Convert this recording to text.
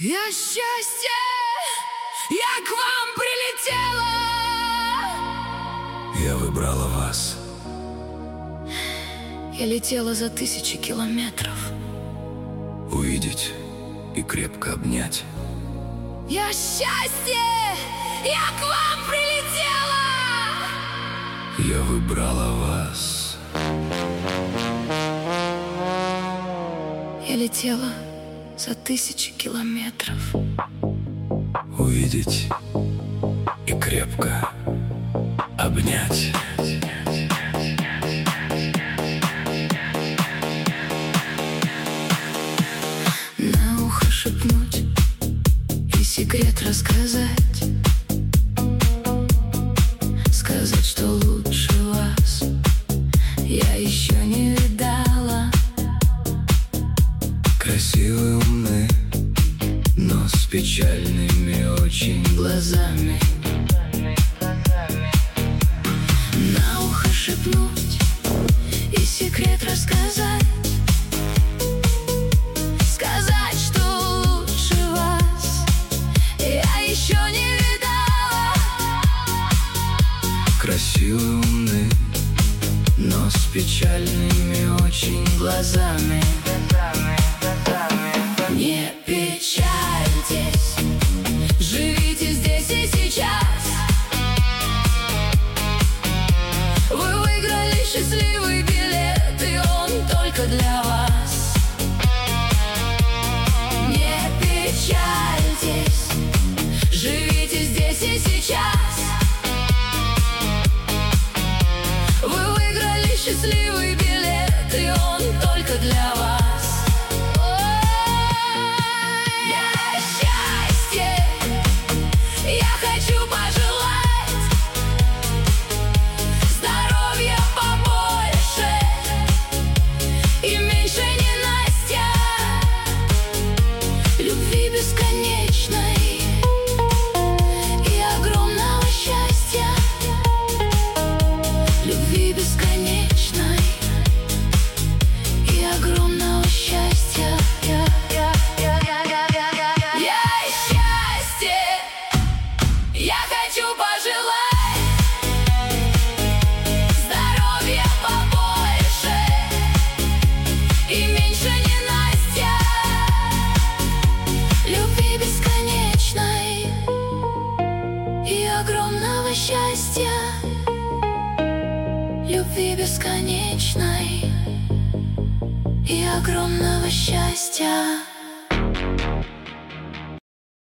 Я счастье, я к вам прилетела. Я выбрала вас. Я летела за 1000 километров. Увидеть и крепко обнять. Я счастье, я к вам прилетела. Я выбрала вас. Я летела за 1000 километров. Увидеть и крепко обнять. На ухо шепнуть и секрет рассказать. Сказать, что лучше вас я еще не видала. Красивые, умные, но с печальными очень Глазами на ухо шепнуть и секрет рассказать. Сказать, что лучше вас я еще не видала. Красивые, умные, но с печальными очень Глазами не печальтесь, живите здесь и сейчас. Вы выиграли счастливый билет, и он только для вас. Не печальтесь, живите здесь и сейчас. Вы выиграли счастливый билет, и он только для вас. Бесконечной и огромного счастья. Любви бесконечной и огромного счастья. Я счастье, я хочу пожелать здоровья побольше и меньше ненастья. Любви бесконечной и огромного счастья. Любви бесконечной и огромного счастья.